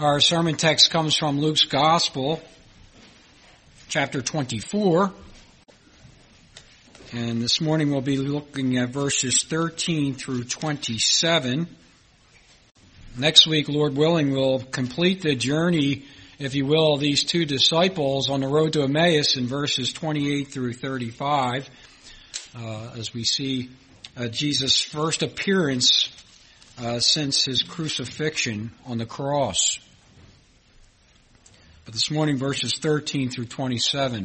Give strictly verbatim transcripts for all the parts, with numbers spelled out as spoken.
Our sermon text comes from Luke's Gospel, chapter twenty-four. And this morning we'll be looking at verses thirteen through twenty-seven. Next week, Lord willing, we'll complete the journey, if you will, of these two disciples on the road to Emmaus in verses twenty-eight through thirty-five, uh, as we see uh, Jesus' first appearance uh, since his crucifixion on the cross. But this morning, verses thirteen through twenty-seven.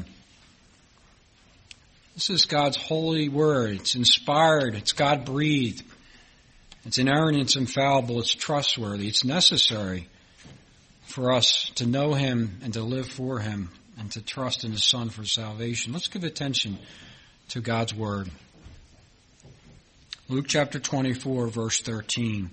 This is God's holy word. It's inspired. It's God-breathed. It's inerrant. It's infallible. It's trustworthy. It's necessary for us to know Him and to live for Him and to trust in His Son for salvation. Let's give attention to God's word. Luke chapter twenty-four, verse thirteen.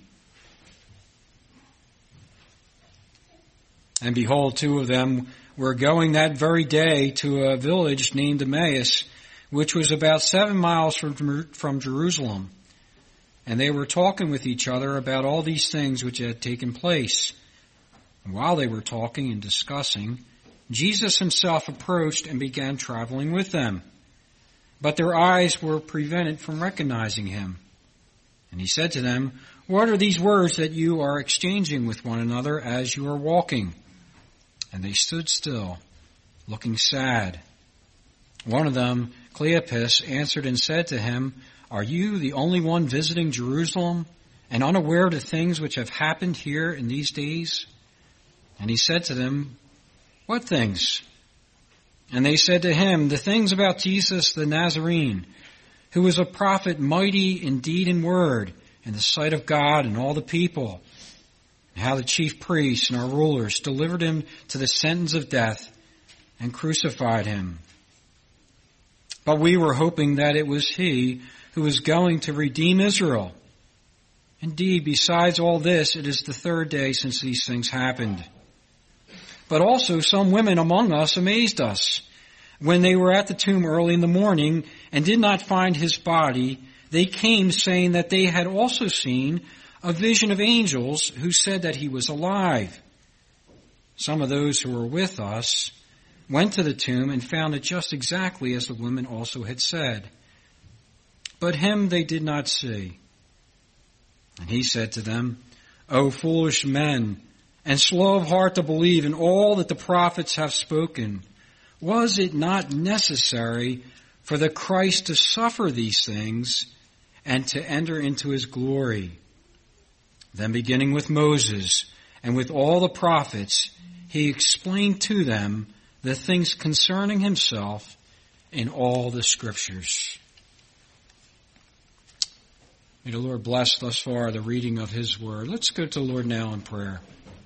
And behold, two of them were going that very day to a village named Emmaus, which was about seven miles from, from Jerusalem. And they were talking with each other about all these things which had taken place. And while they were talking and discussing, Jesus himself approached and began traveling with them. But their eyes were prevented from recognizing him. And he said to them, "What are these words that you are exchanging with one another as you are walking?" And they stood still, looking sad. One of them, Cleopas, answered and said to him, "Are you the only one visiting Jerusalem and unaware of the things which have happened here in these days?" And he said to them, "What things?" And they said to him, "The things about Jesus the Nazarene, who was a prophet mighty in deed and word in the sight of God and all the people, and how the chief priests and our rulers delivered him to the sentence of death and crucified him. But we were hoping that it was he who was going to redeem Israel. Indeed, besides all this, it is the third day since these things happened. But also some women among us amazed us. When they were at the tomb early in the morning and did not find his body, they came saying that they had also seen a vision of angels who said that he was alive. Some of those who were with us went to the tomb and found it just exactly as the women also had said. But him they did not see." And he said to them, "O foolish men, and slow of heart to believe in all that the prophets have spoken, was it not necessary for the Christ to suffer these things and to enter into his glory?" Then beginning with Moses and with all the prophets, he explained to them the things concerning himself in all the scriptures. May the Lord bless thus far the reading of his word. Let's go to the Lord now in prayer.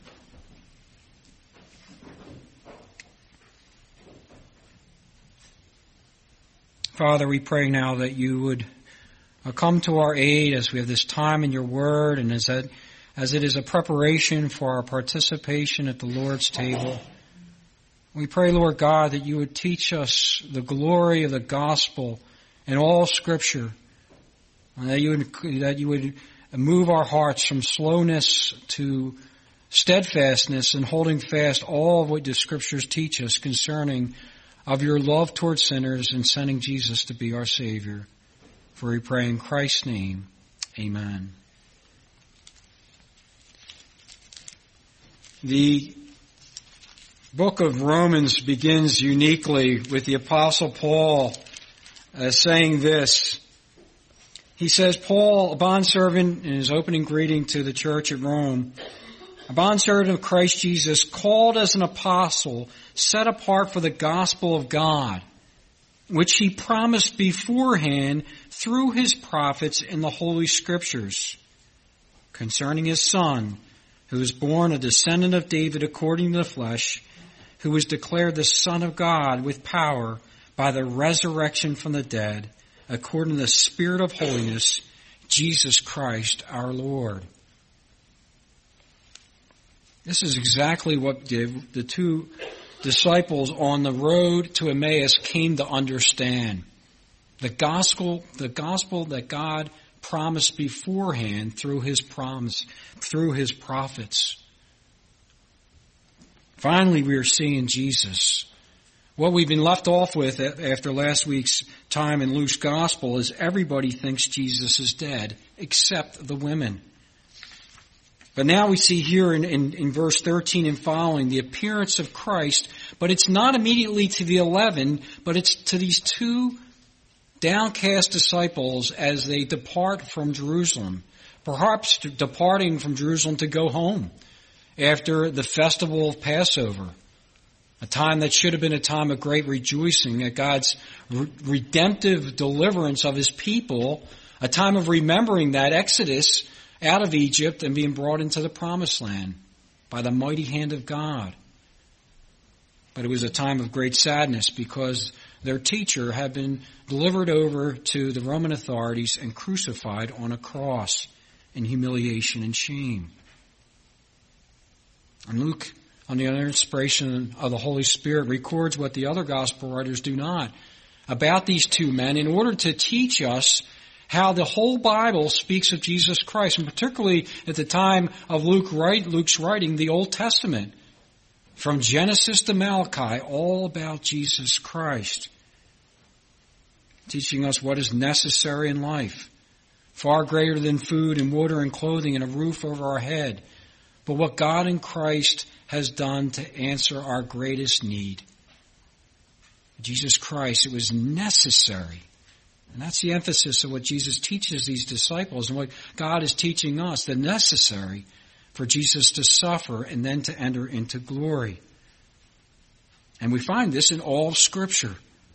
Father, we pray now that you would come to our aid as we have this time in your word and as that, as it is a preparation for our participation at the Lord's table. We pray, Lord God, that you would teach us the glory of the gospel in all Scripture, and that you would, that you would move our hearts from slowness to steadfastness and holding fast all of what the Scriptures teach us concerning of your love towards sinners and sending Jesus to be our Savior. For we pray in Christ's name, amen. The book of Romans begins uniquely with the Apostle Paul uh, saying this. He says, Paul, a bondservant, in his opening greeting to the church at Rome, a bondservant of Christ Jesus, called as an apostle, set apart for the gospel of God, which he promised beforehand through his prophets in the Holy Scriptures, concerning his Son, who was born a descendant of David according to the flesh, who was declared the Son of God with power by the resurrection from the dead, according to the Spirit of holiness, Jesus Christ our Lord. This is exactly what did the two disciples on the road to Emmaus came to understand. The gospel, the gospel that God promised beforehand through his promise, through his prophets. Finally, we are seeing Jesus. What we've been left off with after last week's time in Luke's gospel is everybody thinks Jesus is dead, except the women. But now we see here in, in, in verse thirteen and following the appearance of Christ, but it's not immediately to the eleven, but it's to these two downcast disciples as they depart from Jerusalem, perhaps departing from Jerusalem to go home after the festival of Passover, a time that should have been a time of great rejoicing at God's re- redemptive deliverance of His people, a time of remembering that Exodus out of Egypt and being brought into the Promised Land by the mighty hand of God. But it was a time of great sadness because their teacher had been delivered over to the Roman authorities and crucified on a cross in humiliation and shame. And Luke, on the inspiration of the Holy Spirit, records what the other gospel writers do not about these two men in order to teach us how the whole Bible speaks of Jesus Christ, and particularly at the time of Luke write, Luke's writing, the Old Testament, from Genesis to Malachi, all about Jesus Christ, teaching us what is necessary in life, far greater than food and water and clothing and a roof over our head, but what God in Christ has done to answer our greatest need. Jesus Christ, it was necessary. And that's the emphasis of what Jesus teaches these disciples and what God is teaching us, the necessary for Jesus to suffer and then to enter into glory. And we find this in all of Scripture.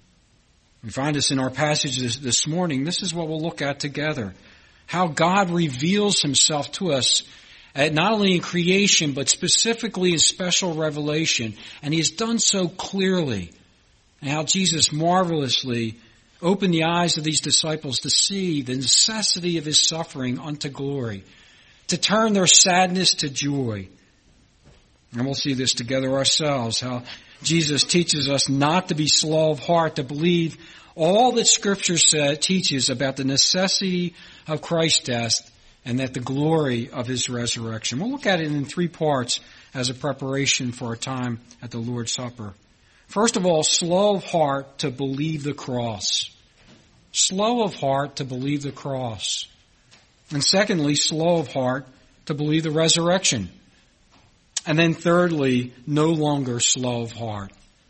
We find this in our passage this, this morning. This is what we'll look at together. How God reveals Himself to us, not only in creation, but specifically in special revelation. And He has done so clearly. And how Jesus marvelously opened the eyes of these disciples to see the necessity of His suffering unto glory, to turn their sadness to joy. And we'll see this together ourselves, how Jesus teaches us not to be slow of heart, to believe all that Scripture said, teaches about the necessity of Christ's death and that the glory of His resurrection. We'll look at it in three parts as a preparation for our time at the Lord's Supper. First of all, slow of heart to believe the cross. Slow of heart to believe the cross. And secondly, slow of heart to believe the resurrection. And then thirdly, no longer slow of heart.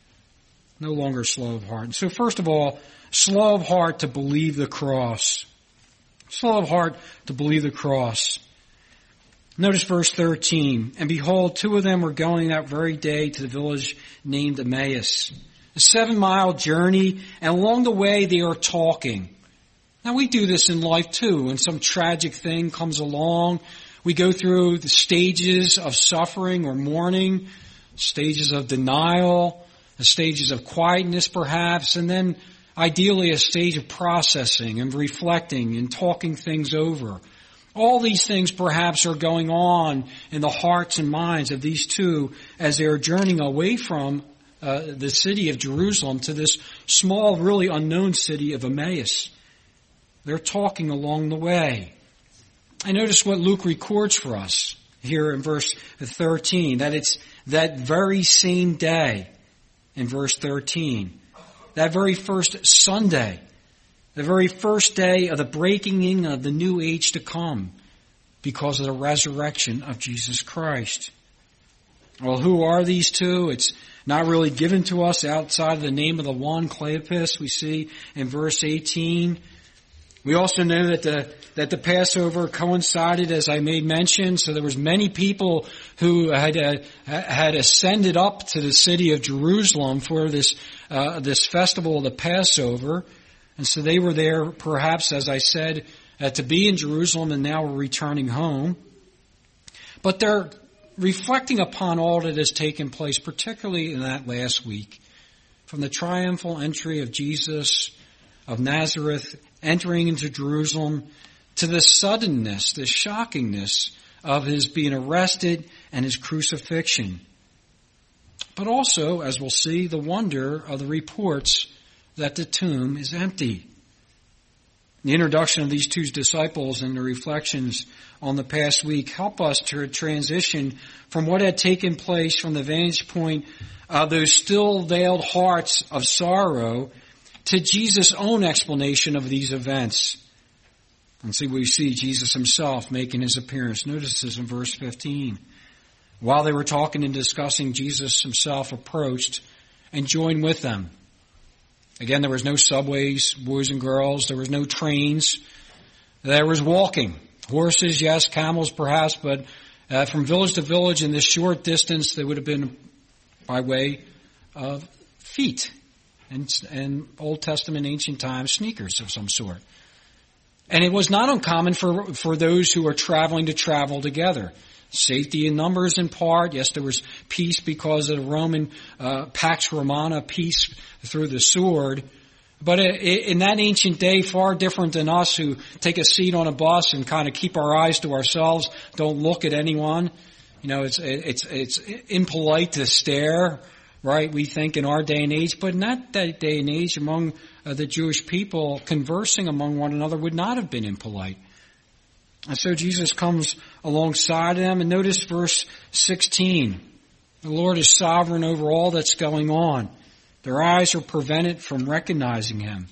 No longer slow of heart. So first of all, slow of heart to believe the cross. Slow of heart to believe the cross. Notice verse thirteen. And behold, two of them were going that very day to the village named Emmaus. A seven mile journey, and along the way they are talking. Now we do this in life too. When some tragic thing comes along, we go through the stages of suffering or mourning, stages of denial, the stages of quietness perhaps, and then ideally a stage of processing and reflecting and talking things over. All these things perhaps are going on in the hearts and minds of these two as they are journeying away from uh, the city of Jerusalem to this small, really unknown city of Emmaus. They're talking along the way. And notice what Luke records for us here in verse thirteen, that it's that very same day in verse thirteen, that very first Sunday, the very first day of the breaking in of the new age to come because of the resurrection of Jesus Christ. Well, who are these two? It's not really given to us outside of the name of the one, Cleopas, we see in verse eighteen. We also know that the that the Passover coincided, as I made mention, so there was many people who had uh, had ascended up to the city of Jerusalem for this uh, this festival of the Passover, and so they were there, perhaps, as I said, uh, to be in Jerusalem, and now we're returning home. But they're reflecting upon all that has taken place, particularly in that last week, from the triumphal entry of Jesus of Nazareth entering into Jerusalem to the suddenness, the shockingness of His being arrested and His crucifixion. But also, as we'll see, the wonder of the reports that the tomb is empty. The introduction of these two disciples and the reflections on the past week help us to transition from what had taken place from the vantage point of those still veiled hearts of sorrow to Jesus' own explanation of these events. And see, we see Jesus himself making his appearance. Notice this in verse fifteen. While they were talking and discussing, Jesus himself approached and joined with them. Again, there was no subways, boys and girls. There was no trains. There was walking. Horses, yes, camels perhaps, but uh, from village to village in this short distance, they would have been by way of feet and, and Old Testament, ancient times, sneakers of some sort. And it was not uncommon for, for those who were traveling to travel together. Safety in numbers in part. Yes, there was peace because of the Roman uh, Pax Romana, peace through the sword. But in that ancient day, far different than us who take a seat on a bus and kind of keep our eyes to ourselves, don't look at anyone. You know, it's it's it's impolite to stare, right? We think in our day and age, but in that day and age, among uh, the Jewish people, conversing among one another would not have been impolite. And so Jesus comes alongside them, and notice verse sixteen. The Lord is sovereign over all that's going on. Their eyes are prevented from recognizing him.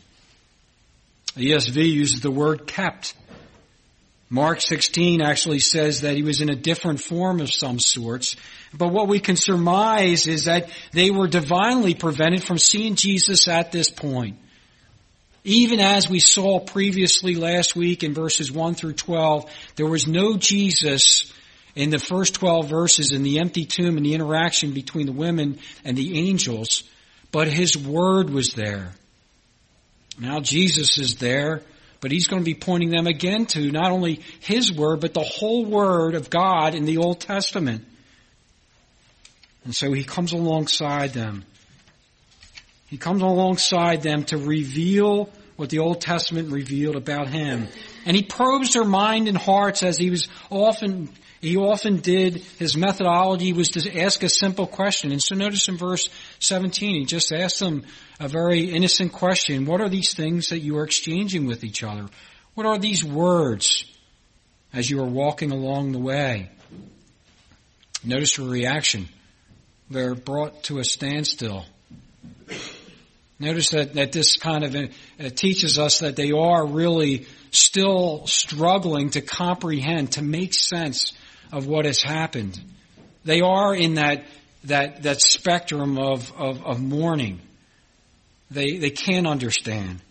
The E S V uses the word kept. Mark sixteen actually says that he was in a different form of some sorts. But what we can surmise is that they were divinely prevented from seeing Jesus at this point. Even as we saw previously last week in verses one through twelve, there was no Jesus in the first twelve verses in the empty tomb and the interaction between the women and the angels, but his word was there. Now Jesus is there, but he's going to be pointing them again to not only his word, but the whole word of God in the Old Testament. And so he comes alongside them. He comes alongside them to reveal what the Old Testament revealed about him. And he probes their mind and hearts as he was often, he often did. His methodology was to ask a simple question. And so notice in verse seventeen, he just asked them a very innocent question. What are these things that you are exchanging with each other? What are these words as you are walking along the way? Notice her reaction. They're brought to a standstill. Notice that, that this kind of uh, teaches us that they are really still struggling to comprehend, to make sense of what has happened. They are in that that that spectrum of, of, of mourning. They they can't understand.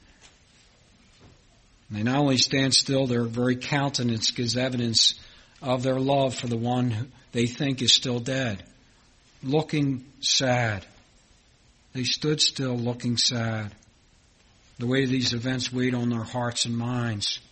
They not only stand still, their very countenance gives evidence of their love for the one who they think is still dead, looking sad. They stood still looking sad. The way these events weighed on their hearts and minds.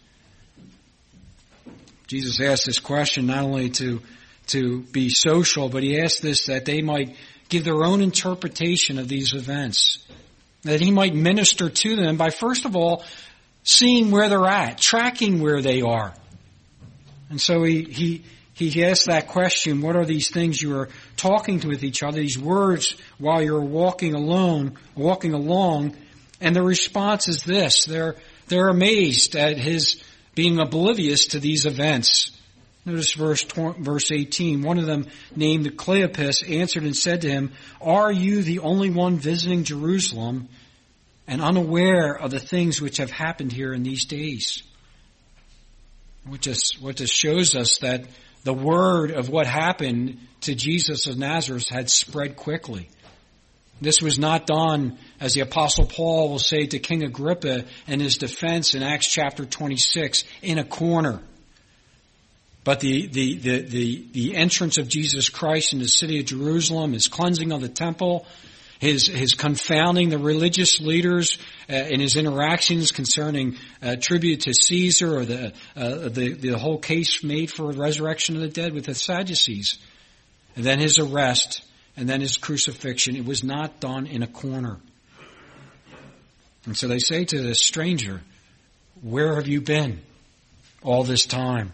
Jesus asked this question not only to, to be social, but he asked this that they might give their own interpretation of these events. That he might minister to them by, first of all, seeing where they're at, tracking where they are. And so he, he, He asked that question, what are these things you are talking to with each other, these words while you're walking alone, walking along? And the response is this. They're, they're amazed at his being oblivious to these events. Notice verse, verse eighteen. One of them, named Cleopas, answered and said to him, are you the only one visiting Jerusalem and unaware of the things which have happened here in these days? What just, what just shows us that the word of what happened to Jesus of Nazareth had spread quickly. This was not done, as the Apostle Paul will say to King Agrippa in his defense in Acts chapter twenty-six, in a corner. But the, the, the, the, the entrance of Jesus Christ in the city of Jerusalem, his cleansing of the temple, his, his confounding the religious leaders uh, in his interactions concerning uh, tribute to Caesar, or the, uh, the, the whole case made for the resurrection of the dead with the Sadducees. And then his arrest, and then his crucifixion. It was not done in a corner. And so they say to this stranger, where have you been all this time?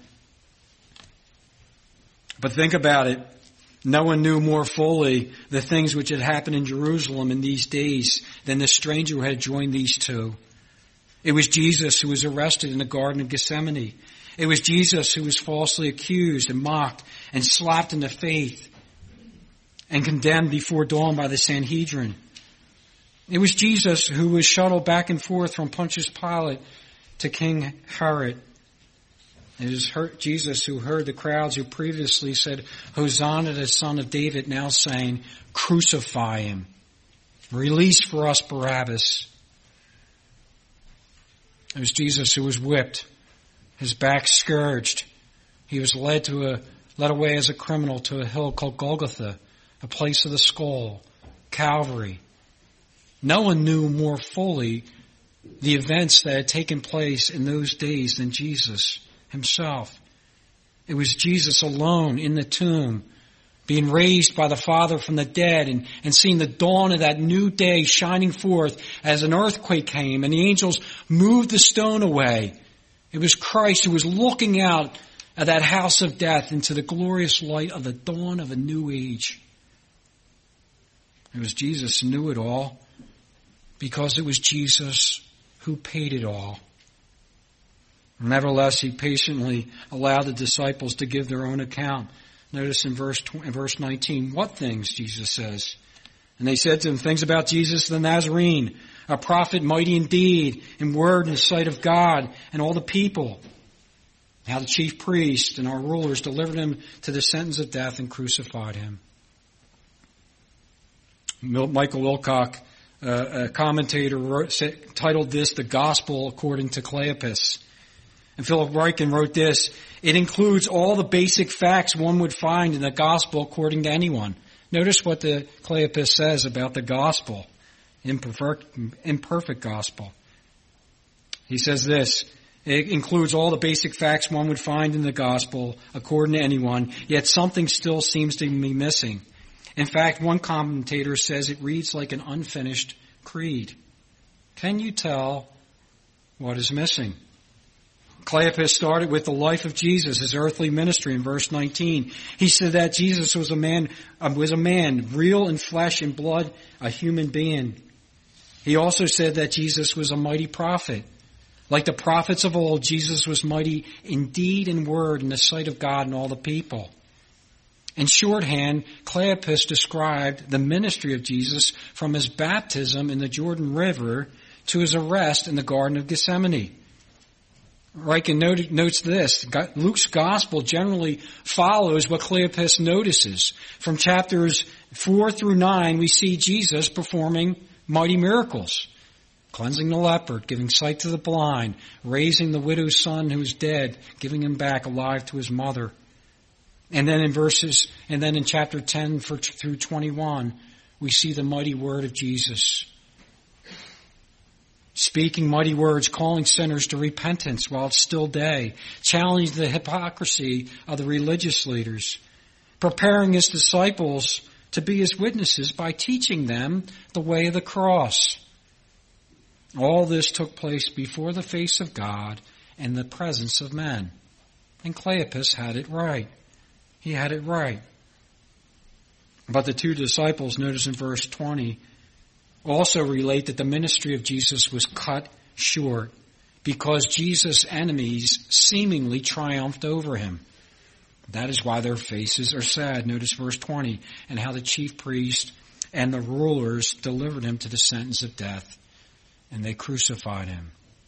But think about it. No one knew more fully the things which had happened in Jerusalem in these days than the stranger who had joined these two. It was Jesus who was arrested in the Garden of Gethsemane. It was Jesus who was falsely accused and mocked and slapped in the face and condemned before dawn by the Sanhedrin. It was Jesus who was shuttled back and forth from Pontius Pilate to King Herod. It was Jesus who heard the crowds who previously said, Hosanna to the Son of David, now saying, crucify him. Release for us Barabbas. It was Jesus who was whipped, his back scourged. He was led to a led away as a criminal to a hill called Golgotha, a place of the skull, Calvary. No one knew more fully the events that had taken place in those days than Jesus himself. It was Jesus alone in the tomb, being raised by the Father from the dead and, and seeing the dawn of that new day shining forth as an earthquake came and the angels moved the stone away. It was Christ who was looking out at that house of death into the glorious light of the dawn of a new age. It was Jesus who knew it all because it was Jesus who paid it all. Nevertheless, he patiently allowed the disciples to give their own account. Notice in verse in verse nineteen, what things, Jesus says. And they said to him, things about Jesus the Nazarene, a prophet mighty in deed, in word in the sight of God and all the people. How the chief priests and our rulers delivered him to the sentence of death and crucified him. Michael Wilcock, uh, a commentator, wrote, said, titled this, The Gospel According to Cleopas. And Philip Ryken wrote this, it includes all the basic facts one would find in the gospel according to anyone. Notice what the Cleopas says about the gospel, imperfect, imperfect gospel. He says this, it includes all the basic facts one would find in the gospel according to anyone, yet something still seems to be missing. In fact, one commentator says it reads like an unfinished creed. Can you tell what is missing? Cleopas started with the life of Jesus, his earthly ministry in verse nineteen. He said that Jesus was a man, was a man, real in flesh and blood, a human being. He also said that Jesus was a mighty prophet. Like the prophets of old, Jesus was mighty in deed and word in the sight of God and all the people. In shorthand, Cleopas described the ministry of Jesus from his baptism in the Jordan River to his arrest in the Garden of Gethsemane. Ryken noted, notes this, Luke's gospel generally follows what Cleopas notices. From chapters four through nine, we see Jesus performing mighty miracles, cleansing the leper, giving sight to the blind, raising the widow's son who was dead, giving him back alive to his mother. And then in verses, and then in chapter ten through twenty-one, we see the mighty word of Jesus. Speaking mighty words, calling sinners to repentance while it's still day, challenging the hypocrisy of the religious leaders, preparing his disciples to be his witnesses by teaching them the way of the cross. All this took place before the face of God and the presence of men. And Cleopas had it right. He had it right. But the two disciples, notice in verse twenty, also relate that the ministry of Jesus was cut short because Jesus' enemies seemingly triumphed over him. That is why their faces are sad. Notice verse twenty, and how the chief priest and the rulers delivered him to the sentence of death, and they crucified him.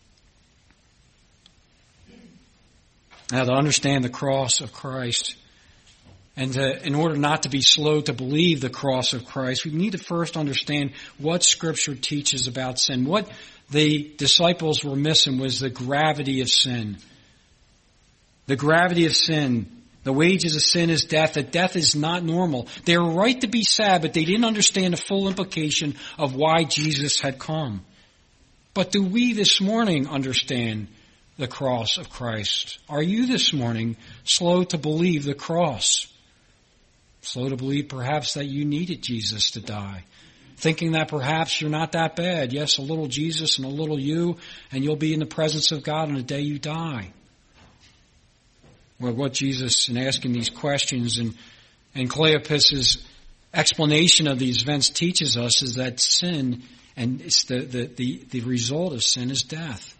Now, to understand the cross of Christ, and to, in order not to be slow to believe the cross of Christ, we need to first understand what Scripture teaches about sin. What the disciples were missing was the gravity of sin. The gravity of sin. The wages of sin is death. That death is not normal. They were right to be sad, but they didn't understand the full implication of why Jesus had come. But do we this morning understand the cross of Christ? Are you this morning slow to believe the cross? Slow to believe perhaps that you needed Jesus to die. Thinking that perhaps you're not that bad. Yes, a little Jesus and a little you, and you'll be in the presence of God on the day you die. Well, what Jesus, in asking these questions, and, and Cleopas' explanation of these events teaches us is that sin, and it's the, the, the, the result of sin is death.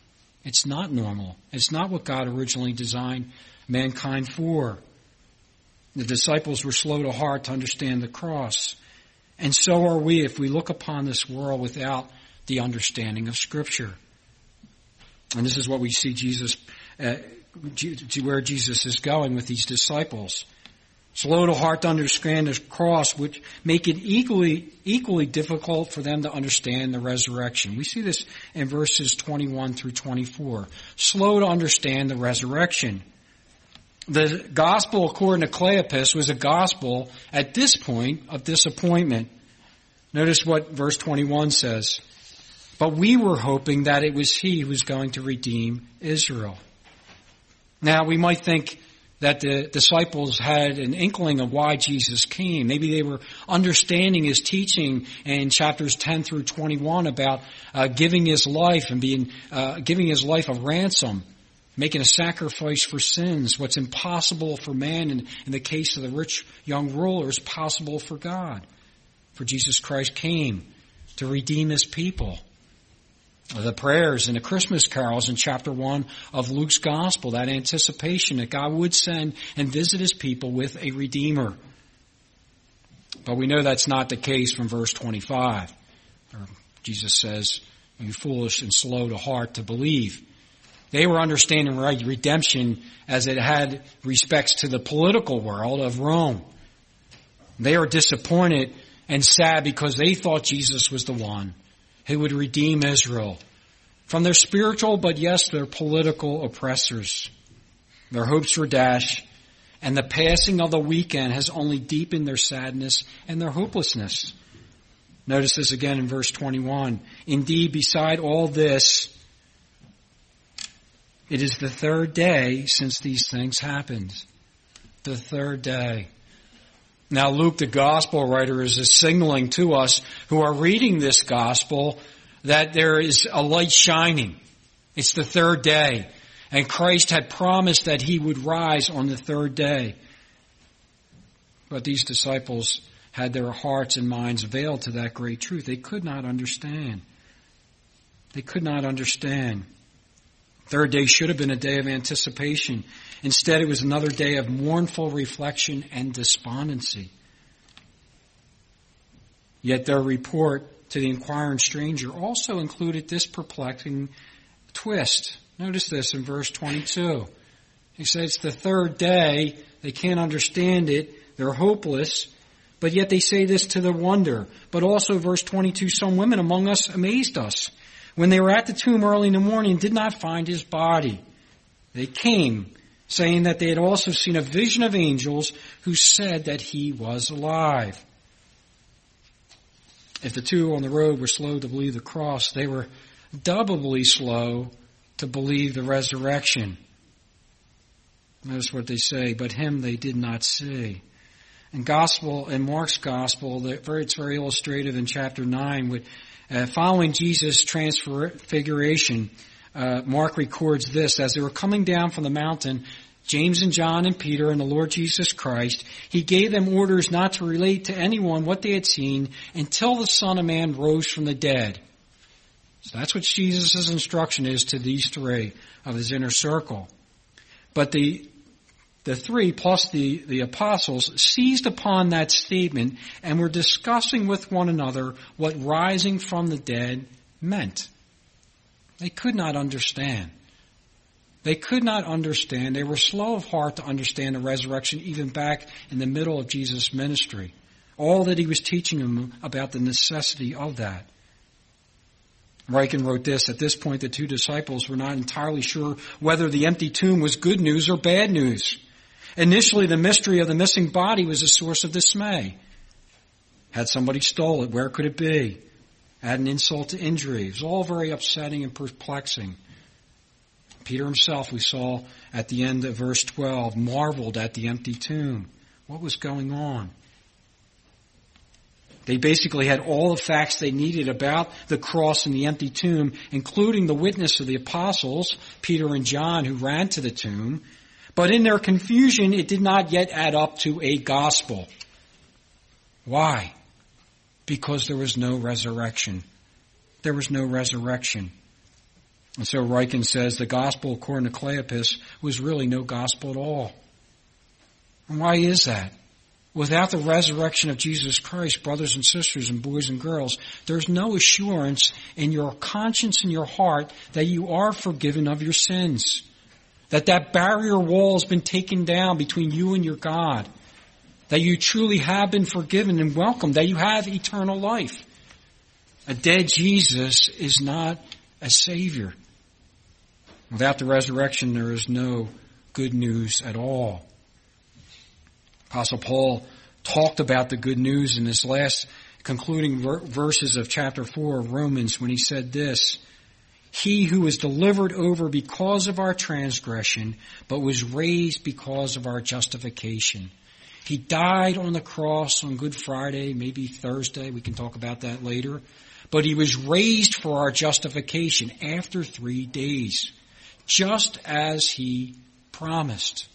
It's not normal. It's not what God originally designed mankind for. The disciples were slow to heart to understand the cross. And so are we if we look upon this world without the understanding of Scripture. And this is what we see Jesus, uh, to where Jesus is going with these disciples. Slow to heart to understand the cross, which make it equally equally difficult for them to understand the resurrection. We see this in verses twenty-one through twenty-four. Slow to understand the resurrection. The gospel, according to Cleopas, was a gospel at this point of disappointment. Notice what verse twenty-one says. But we were hoping that it was he who was going to redeem Israel. Now, we might think that the disciples had an inkling of why Jesus came. Maybe they were understanding his teaching in chapters ten through twenty-one about uh, giving his life and being uh, giving his life a ransom, making a sacrifice for sins. What's impossible for man in, in the case of the rich young ruler is possible for God. For Jesus Christ came to redeem his people. The prayers and the Christmas carols in chapter one of Luke's gospel, that anticipation that God would send and visit his people with a Redeemer. But we know that's not the case from verse twenty-five. Jesus says, "You foolish and slow to heart to believe." They were understanding redemption as it had respects to the political world of Rome. They are disappointed and sad because they thought Jesus was the one who would redeem Israel from their spiritual, but yes, their political oppressors. Their hopes were dashed, and the passing of the weekend has only deepened their sadness and their hopelessness. Notice this again in verse twenty-one. Indeed, beside all this, it is the third day since these things happened. The third day. Now Luke, the gospel writer, is signaling to us who are reading this gospel that there is a light shining. It's the third day. And Christ had promised that he would rise on the third day. But these disciples had their hearts and minds veiled to that great truth. They could not understand. They could not understand. Third day should have been a day of anticipation. Instead, it was another day of mournful reflection and despondency. Yet their report to the inquiring stranger also included this perplexing twist. Notice this in verse twenty-two. He says it's the third day. They can't understand it. They're hopeless. But yet they say this to their wonder. But also verse twenty-two, some women among us amazed us. When they were at the tomb early in the morning and did not find his body, they came, saying that they had also seen a vision of angels who said that he was alive. If the two on the road were slow to believe the cross, they were doubly slow to believe the resurrection. Notice what they say, but him they did not see. In gospel, in Mark's gospel, it's very illustrative in chapter nine with Uh, following Jesus' transfiguration, uh, Mark records this. As they were coming down from the mountain, James and John and Peter and the Lord Jesus Christ, he gave them orders not to relate to anyone what they had seen until the Son of Man rose from the dead. So that's what Jesus' instruction is to these three of his inner circle. But the The three, plus the, the apostles, seized upon that statement and were discussing with one another what rising from the dead meant. They could not understand. They could not understand. They were slow of heart to understand the resurrection even back in the middle of Jesus' ministry. All that he was teaching them about the necessity of that. Ryken wrote this, at this point the two disciples were not entirely sure whether the empty tomb was good news or bad news. Initially, the mystery of the missing body was a source of dismay. Had somebody stole it? Where could it be? Add an insult to injury. It was all very upsetting and perplexing. Peter himself, we saw at the end of verse twelve, marveled at the empty tomb. What was going on? They basically had all the facts they needed about the cross and the empty tomb, including the witness of the apostles, Peter and John, who ran to the tomb. But in their confusion, it did not yet add up to a gospel. Why? Because there was no resurrection. There was no resurrection. And so Ryken says the gospel according to Cleopas was really no gospel at all. And why is that? Without the resurrection of Jesus Christ, brothers and sisters and boys and girls, there's no assurance in your conscience and your heart that you are forgiven of your sins. That that barrier wall has been taken down between you and your God. That you truly have been forgiven and welcomed. That you have eternal life. A dead Jesus is not a Savior. Without the resurrection, there is no good news at all. Apostle Paul talked about the good news in his last concluding ver- verses of chapter four of Romans when he said this, "He who was delivered over because of our transgression, but was raised because of our justification." He died on the cross on Good Friday, maybe Thursday, we can talk about that later. But he was raised for our justification after three days, just as he promised.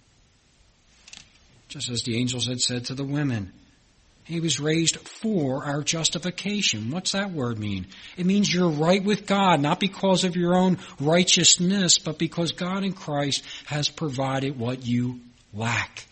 Just as the angels had said to the women. He was raised for our justification. What's that word mean? It means you're right with God, not because of your own righteousness, but because God in Christ has provided what you lack.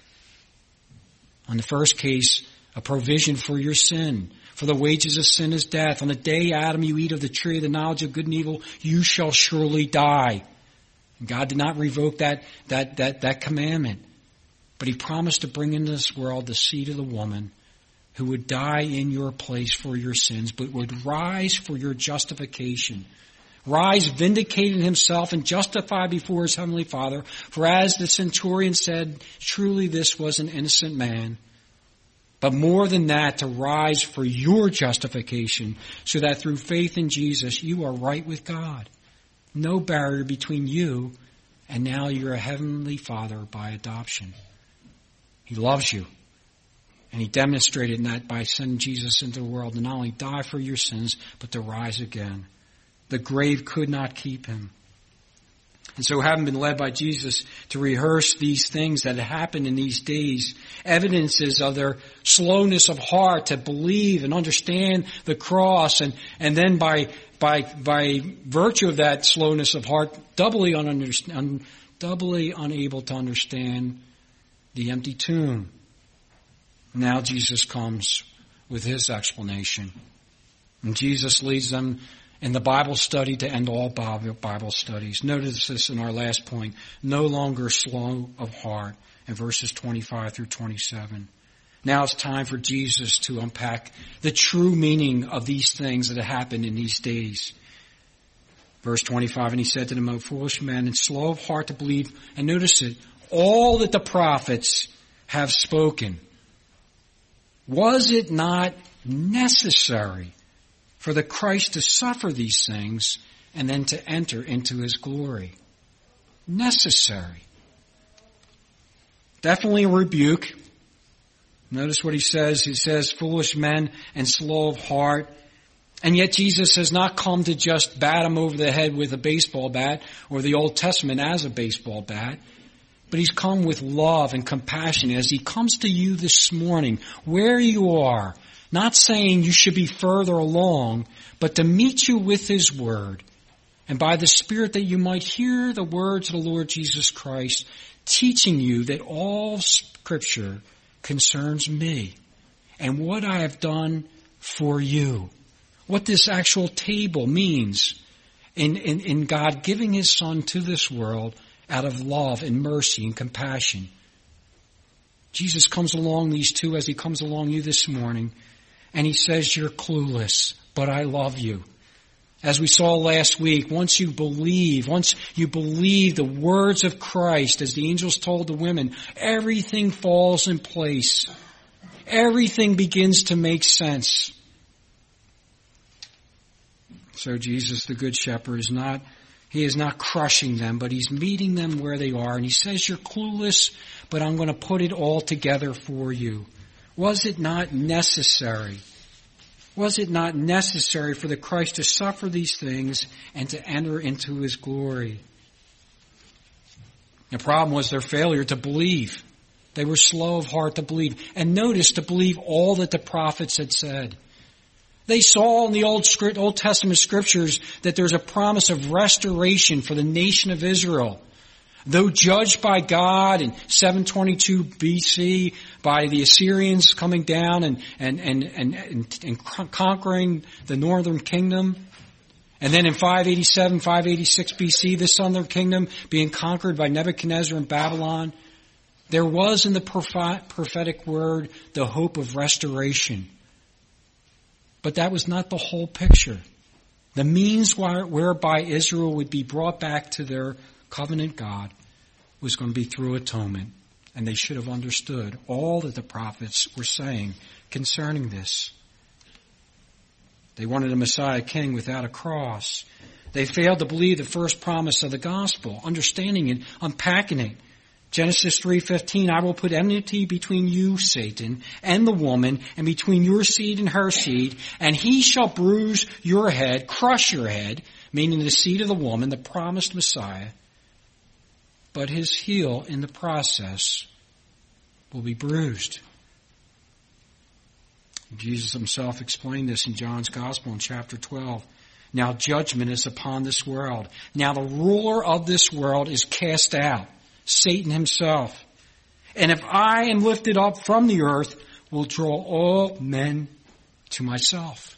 On the first case, a provision for your sin. For the wages of sin is death. On the day, Adam, you eat of the tree of the knowledge of good and evil, you shall surely die. And God did not revoke that, that, that, that commandment. But he promised to bring into this world the seed of the woman who would die in your place for your sins, but would rise for your justification. Rise vindicating himself and justified before his heavenly Father. For as the centurion said, truly this was an innocent man. But more than that, to rise for your justification, so that through faith in Jesus, you are right with God. No barrier between you and now your heavenly Father by adoption. He loves you. And he demonstrated that by sending Jesus into the world to not only die for your sins, but to rise again. The grave could not keep him. And so having been led by Jesus to rehearse these things that had happened in these days, evidences of their slowness of heart to believe and understand the cross, and, and then by, by, by virtue of that slowness of heart, doubly, un, doubly unable to understand the empty tomb. Now Jesus comes with his explanation. And Jesus leads them in the Bible study to end all Bible studies. Notice this in our last point. No longer slow of heart in verses twenty-five through twenty-seven. Now it's time for Jesus to unpack the true meaning of these things that have happened in these days. Verse twenty-five, and he said to them, O foolish men, and slow of heart to believe. And notice it, all that the prophets have spoken. Was it not necessary for the Christ to suffer these things and then to enter into his glory? Necessary. Definitely a rebuke. Notice what he says. He says, foolish men and slow of heart. And yet Jesus has not come to just bat him over the head with a baseball bat or the Old Testament as a baseball bat. But he's come with love and compassion as he comes to you this morning, where you are, not saying you should be further along, but to meet you with his word. And by the Spirit that you might hear the words of the Lord Jesus Christ, teaching you that all Scripture concerns me and what I have done for you. What this actual table means in, in, in God giving his Son to this world out of love and mercy and compassion. Jesus comes along these two as he comes along you this morning, and he says, you're clueless, but I love you. As we saw last week, once you believe, once you believe the words of Christ, as the angels told the women, everything falls in place. Everything begins to make sense. So Jesus, the Good Shepherd, is not He is not crushing them, but he's meeting them where they are. And he says, you're clueless, but I'm going to put it all together for you. Was it not necessary? Was it not necessary for the Christ to suffer these things and to enter into his glory? The problem was their failure to believe. They were slow of heart to believe. And notice, to believe all that the prophets had said. They saw in the Old script, Old Testament scriptures that there's a promise of restoration for the nation of Israel. Though judged by God in seven twenty-two B C by the Assyrians coming down and, and, and, and, and, and conquering the northern kingdom, and then in five eighty-seven, five eighty-six B C, the southern kingdom being conquered by Nebuchadnezzar and Babylon, there was in the prophetic word the hope of restoration. But that was not the whole picture. The means whereby Israel would be brought back to their covenant God was going to be through atonement. And they should have understood all that the prophets were saying concerning this. They wanted a Messiah king without a cross. They failed to believe the first promise of the gospel, understanding it, unpacking it. Genesis three fifteen, I will put enmity between you, Satan, and the woman, and between your seed and her seed, and he shall bruise your head, crush your head, meaning the seed of the woman, the promised Messiah. But his heel in the process will be bruised. Jesus himself explained this in John's Gospel in chapter twelve. Now judgment is upon this world. Now the ruler of this world is cast out, Satan himself. And if I am lifted up from the earth, will draw all men to myself.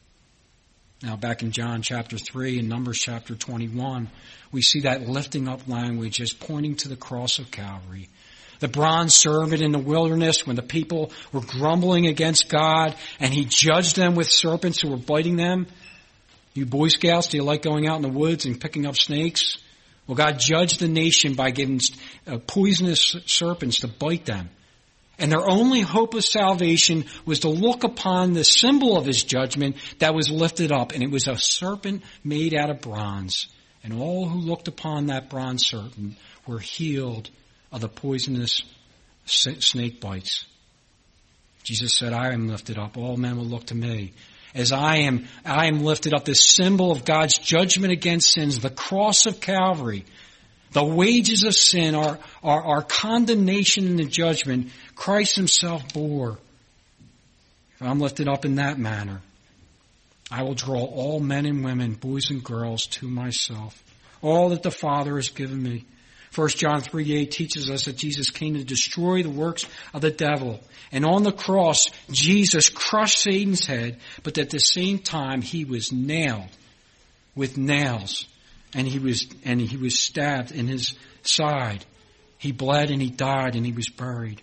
Now back in John chapter three and Numbers chapter twenty-one, we see that lifting up language as pointing to the cross of Calvary. The bronze serpent in the wilderness when the people were grumbling against God and he judged them with serpents who were biting them. You Boy Scouts, do you like going out in the woods and picking up snakes? Well, God judged the nation by giving uh, poisonous serpents to bite them. And their only hope of salvation was to look upon the symbol of his judgment that was lifted up. And it was a serpent made out of bronze. And all who looked upon that bronze serpent were healed of the poisonous snake bites. Jesus said, I am lifted up. All men will look to me. As I am, I am lifted up, this symbol of God's judgment against sins, the cross of Calvary. The wages of sin are, are, are condemnation and the judgment Christ himself bore. If I'm lifted up in that manner, I will draw all men and women, boys and girls, to myself. All that the Father has given me. First John three eight teaches us that Jesus came to destroy the works of the devil. And on the cross, Jesus crushed Satan's head, but at the same time, he was nailed with nails. And he was, and he was stabbed in his side. He bled and he died and he was buried.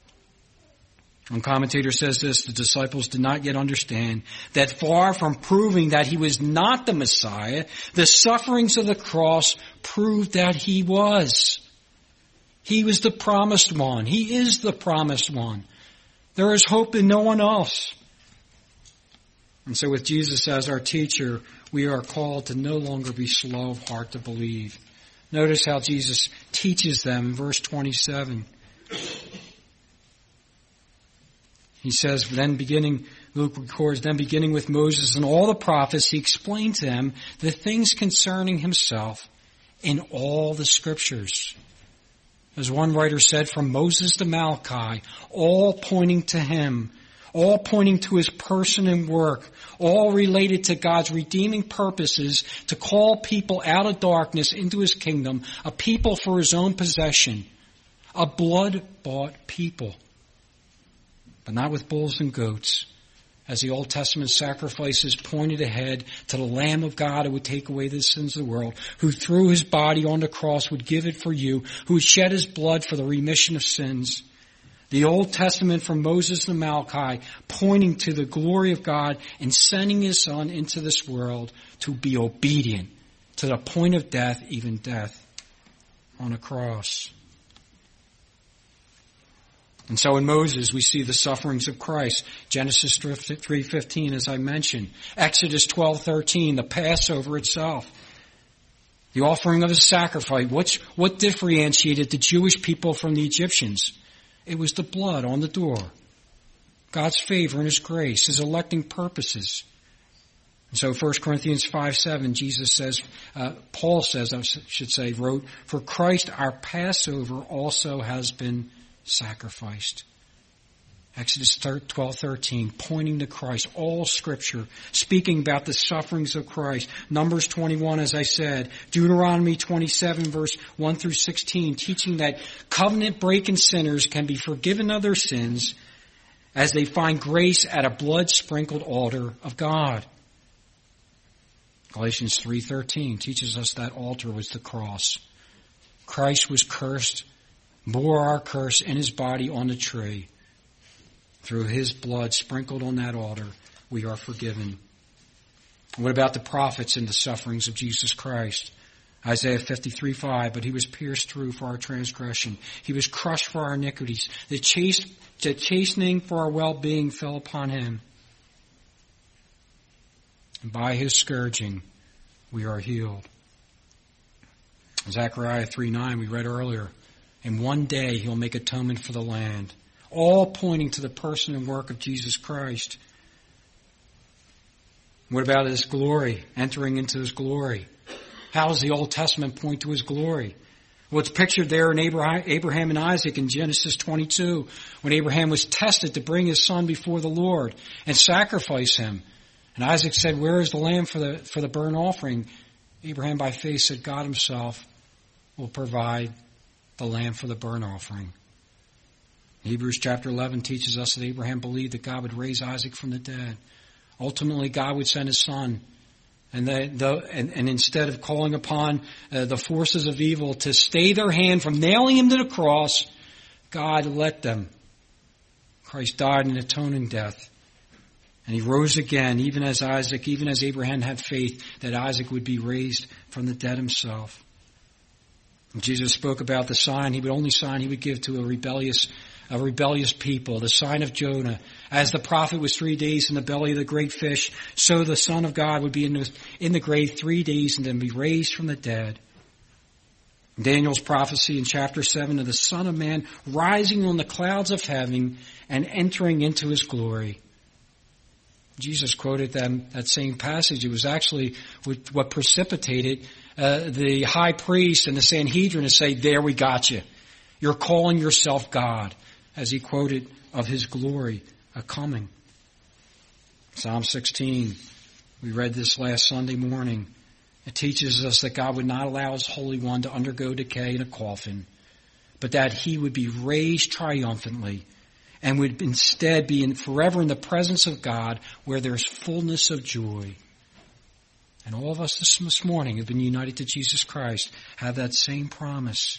One commentator says this, the disciples did not yet understand that far from proving that he was not the Messiah, the sufferings of the cross proved that he was. He was the promised one. He is the promised one. There is hope in no one else. And so with Jesus as our teacher, we are called to no longer be slow of heart to believe. Notice how Jesus teaches them in verse twenty-seven. He says, then beginning, Luke records, then beginning with Moses and all the prophets, he explained to them the things concerning himself in all the scriptures. As one writer said, from Moses to Malachi, all pointing to him, all pointing to his person and work, all related to God's redeeming purposes to call people out of darkness into his kingdom, a people for his own possession, a blood-bought people. But not with bulls and goats, as the Old Testament sacrifices pointed ahead to the Lamb of God who would take away the sins of the world, who through his body on the cross would give it for you, who would shed his blood for the remission of sins. The Old Testament from Moses to Malachi pointing to the glory of God and sending his Son into this world to be obedient to the point of death, even death on a cross. And so in Moses, we see the sufferings of Christ. Genesis three fifteen, as I mentioned. Exodus twelve thirteen, the Passover itself. The offering of the sacrifice. Which, what differentiated the Jewish people from the Egyptians? It was the blood on the door. God's favor and his grace, his electing purposes. And so First Corinthians five seven, Jesus says, uh, Paul says, I should say, wrote, for Christ our Passover also has been sacrificed. Exodus twelve thirteen, pointing to Christ. All Scripture speaking about the sufferings of Christ. Numbers twenty-one, as I said. Deuteronomy twenty-seven, verse one through sixteen, teaching that covenant-breaking sinners can be forgiven of their sins as they find grace at a blood-sprinkled altar of God. Galatians three thirteen teaches us that altar was the cross. Christ was cursed, bore our curse in his body on the tree. Through his blood sprinkled on that altar, we are forgiven. What about the prophets and the sufferings of Jesus Christ? Isaiah fifty-three five, but he was pierced through for our transgression. He was crushed for our iniquities. The, chas- the chastening for our well-being fell upon him. And by his scourging, we are healed. Zechariah three nine, we read earlier, in one day he'll make atonement for the land. All pointing to the person and work of Jesus Christ. What about his glory? Entering into his glory. How does the Old Testament point to his glory? Well, it's pictured there in Abraham and Isaac in Genesis twenty-two, when Abraham was tested to bring his son before the Lord and sacrifice him. And Isaac said, where is the lamb for the, for the burnt offering? Abraham by faith said, God himself will provide the lamb for the burnt offering. Hebrews chapter eleven teaches us that Abraham believed that God would raise Isaac from the dead. Ultimately, God would send his son. And, the, the, and, and instead of calling upon uh, the forces of evil to stay their hand from nailing him to the cross, God let them. Christ died an atoning death. And he rose again, even as Isaac, even as Abraham had faith that Isaac would be raised from the dead himself. And Jesus spoke about the sign, he would only sign he would give to a rebellious A rebellious people, the sign of Jonah. As the prophet was three days in the belly of the great fish, so the Son of God would be in the, in the grave three days and then be raised from the dead. Daniel's prophecy in chapter seven of the Son of Man rising on the clouds of heaven and entering into his glory. Jesus quoted them, that same passage. It was actually what precipitated uh, the high priest and the Sanhedrin to say, there we got you. You're calling yourself God, as he quoted of his glory a coming. Psalm sixteen, we read this last Sunday morning. It teaches us that God would not allow his Holy One to undergo decay in a coffin, but that he would be raised triumphantly and would instead be in, forever in the presence of God where there's fullness of joy. And all of us this, this morning have been united to Jesus Christ, have that same promise.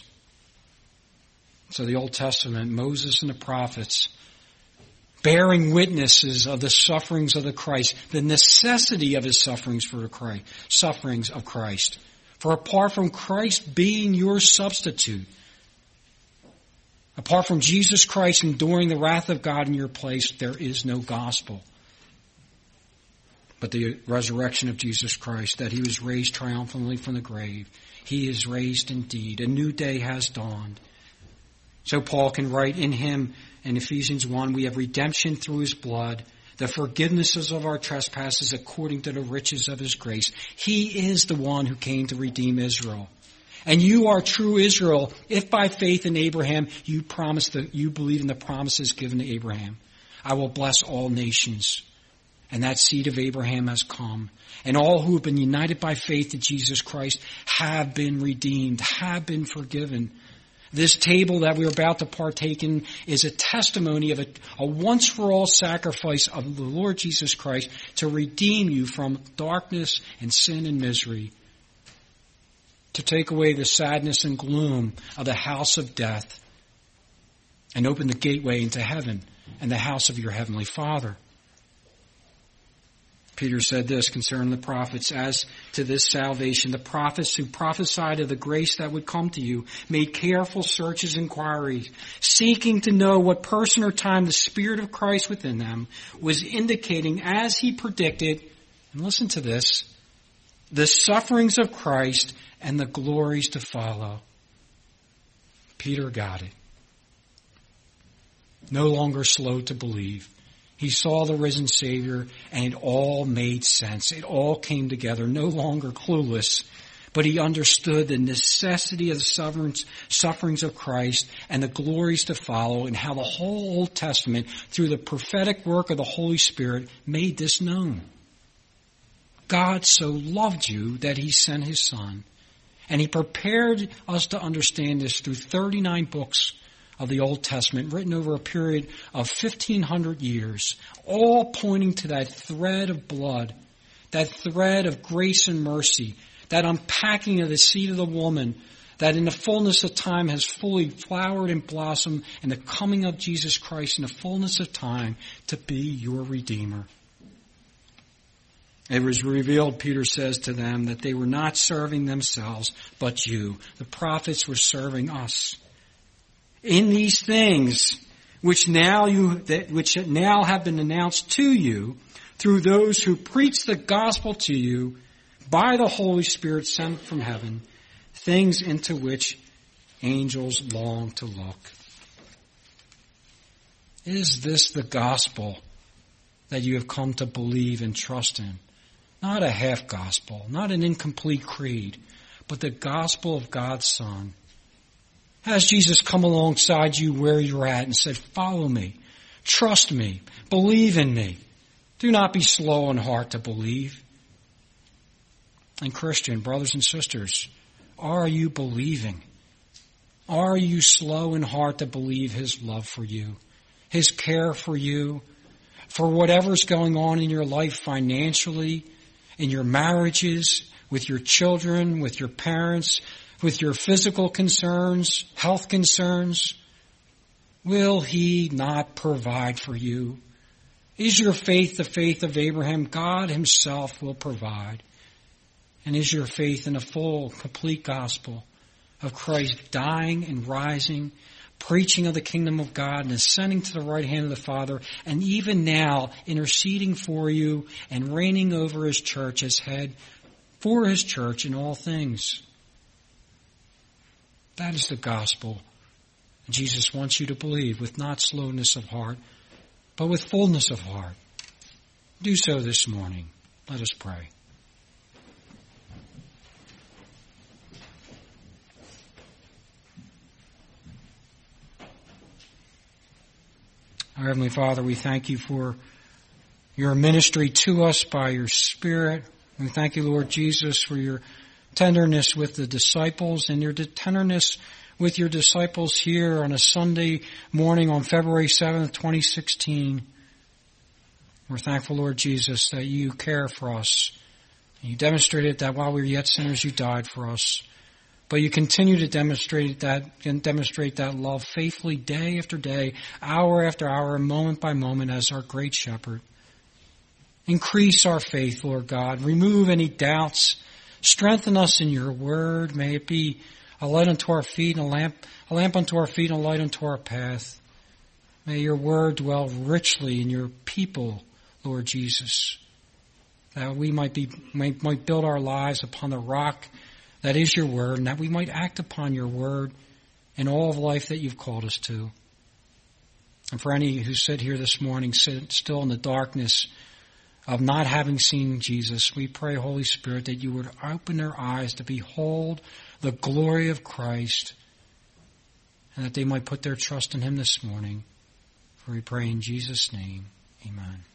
So the Old Testament, Moses and the prophets, bearing witnesses of the sufferings of the Christ, the necessity of his sufferings for the Christ, sufferings of Christ. For apart from Christ being your substitute, apart from Jesus Christ enduring the wrath of God in your place, there is no gospel. But the resurrection of Jesus Christ, that he was raised triumphantly from the grave, he is raised indeed. A new day has dawned. So Paul can write in him in Ephesians one, we have redemption through his blood, the forgivenesses of our trespasses according to the riches of his grace. He is the one who came to redeem Israel. And you are true Israel if by faith in Abraham you promise that you believe in the promises given to Abraham. I will bless all nations. And that seed of Abraham has come. And all who have been united by faith in Jesus Christ have been redeemed, have been forgiven. This table that we're about to partake in is a testimony of a, a once-for-all sacrifice of the Lord Jesus Christ to redeem you from darkness and sin and misery, to take away the sadness and gloom of the house of death and open the gateway into heaven and the house of your heavenly Father. Peter said this concerning the prophets, as to this salvation, the prophets who prophesied of the grace that would come to you made careful searches and inquiries, seeking to know what person or time the Spirit of Christ within them was indicating as he predicted, and listen to this, the sufferings of Christ and the glories to follow. Peter got it. No longer slow to believe. He saw the risen Savior, and it all made sense. It all came together, no longer clueless, but he understood the necessity of the sufferings of Christ and the glories to follow, and how the whole Old Testament, through the prophetic work of the Holy Spirit, made this known. God so loved you that he sent his Son, and he prepared us to understand this through thirty-nine books of the Old Testament, written over a period of fifteen hundred years, all pointing to that thread of blood, that thread of grace and mercy, that unpacking of the seed of the woman, that in the fullness of time has fully flowered and blossomed, and the coming of Jesus Christ in the fullness of time to be your Redeemer. It was revealed, Peter says to them, that they were not serving themselves, but you. The prophets were serving us. In these things, which now you, that, which now have been announced to you through those who preach the gospel to you by the Holy Spirit sent from heaven, things into which angels long to look. Is this the gospel that you have come to believe and trust in? Not a half gospel, not an incomplete creed, but the gospel of God's Son. Has Jesus come alongside you where you're at and said, follow me, trust me, believe in me. Do not be slow in heart to believe. And Christian, brothers and sisters, are you believing? Are you slow in heart to believe his love for you, his care for you, for whatever's going on in your life financially, in your marriages, with your children, with your parents, with your physical concerns, health concerns? Will he not provide for you? Is your faith the faith of Abraham? God himself will provide. And is your faith in the full, complete gospel of Christ dying and rising, preaching of the kingdom of God and ascending to the right hand of the Father, and even now interceding for you and reigning over his church as head for his church in all things? That is the gospel Jesus wants you to believe, with not slowness of heart, but with fullness of heart. Do so this morning. Let us pray. Our Heavenly Father, we thank you for your ministry to us by your Spirit. We thank you, Lord Jesus, for your tenderness with the disciples and your tenderness with your disciples here on a Sunday morning on February seventh, twenty sixteen. We're thankful, Lord Jesus, that you care for us. You demonstrated that while we were yet sinners, you died for us. But you continue to demonstrate that and demonstrate that love faithfully day after day, hour after hour, moment by moment as our great shepherd. Increase our faith, Lord God. Remove any doubts. Strengthen us in your word. May it be a light unto our feet and a lamp, a lamp unto our feet and a light unto our path. May your word dwell richly in your people, Lord Jesus, that we might be might, might build our lives upon the rock that is your word, and that we might act upon your word in all of life that you've called us to. And for any who sit here this morning, sit still in the darkness of not having seen Jesus, we pray, Holy Spirit, that you would open their eyes to behold the glory of Christ, and that they might put their trust in him this morning. For we pray in Jesus' name, amen.